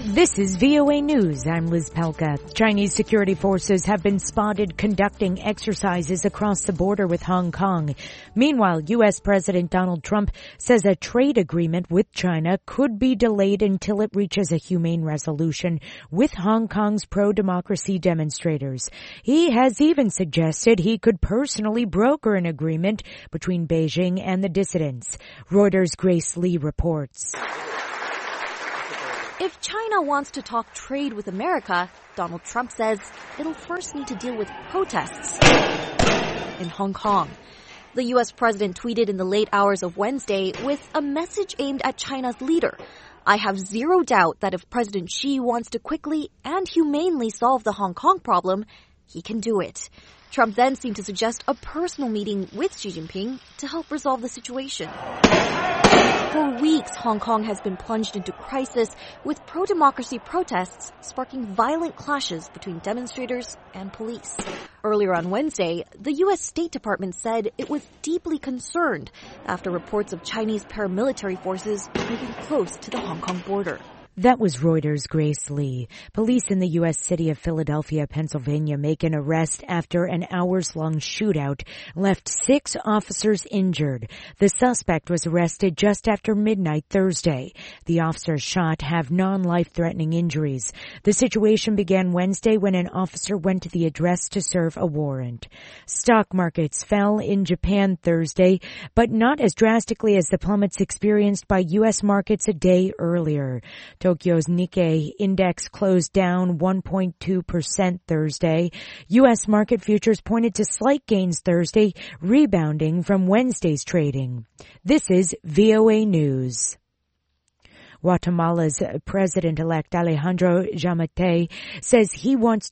This is VOA News. I'm Liz Pelka. Chinese security forces have been spotted conducting exercises across the border with Hong Kong. Meanwhile, U.S. President Donald Trump says a trade agreement with China could be delayed until it reaches a humane resolution with Hong Kong's pro-democracy demonstrators. He has even suggested he could personally broker an agreement between Beijing and the dissidents. Reuters' Grace Lee reports. If China wants to talk trade with America, Donald Trump says it'll first need to deal with protests in Hong Kong. The U.S. president tweeted in the late hours of Wednesday with a message aimed at China's leader. I have zero doubt that if President Xi wants to quickly and humanely solve the Hong Kong problem, he can do it. Trump then seemed to suggest a personal meeting with Xi Jinping to help resolve the situation. For weeks, Hong Kong has been plunged into crisis, with pro-democracy protests sparking violent clashes between demonstrators and police. Earlier on Wednesday, the U.S. State Department said it was deeply concerned after reports of Chinese paramilitary forces moving close to the Hong Kong border. That was Reuters' Grace Lee. Police in the U.S. city of Philadelphia, Pennsylvania, make an arrest after an hours-long shootout left 6 officers injured. The suspect was arrested just after midnight Thursday. The officers shot have non-life-threatening injuries. The situation began Wednesday when an officer went to the address to serve a warrant. Stock markets fell in Japan Thursday, but not as drastically as the plummets experienced by U.S. markets a day earlier. Tokyo's Nikkei index closed down 1.2% Thursday. U.S. market futures pointed to slight gains Thursday, rebounding from Wednesday's trading. This is VOA News. Guatemala's President-elect Alejandro Giammattei says he wants